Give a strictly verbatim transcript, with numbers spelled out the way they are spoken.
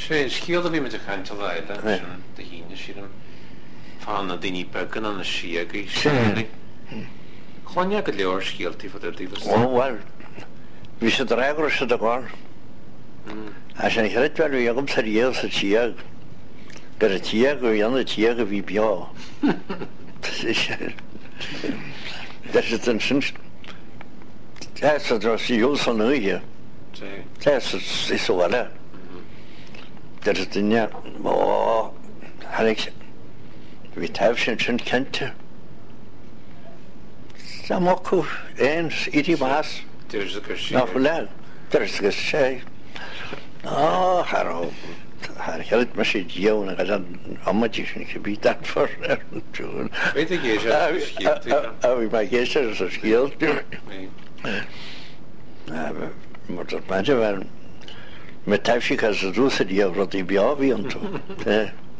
sé scial a bhí me a chainte leile de híine siad fána daoine began an na siagaí chuine go leor scialtaí fa dtíh bhil bhí sé régur se a gáin a sé cheadhil agam sa dhéal sa tíag gur a tíag go dhéanana tíag a bhí beá That is an sin that's a dros you son here. That's is so well. That is the yeah. Oh, Alex. We have sin sin kent. Samoku and iti mas. There's a question. No full. There's a say. Oh, haro. Har helt masse Joan og dan ammatjes ik be dat for. Weet ik je ja. Ah, we maar hier is er skill. Ja, maar dat mensen wel met thuisje als ze doen ze die over die biavi en zo.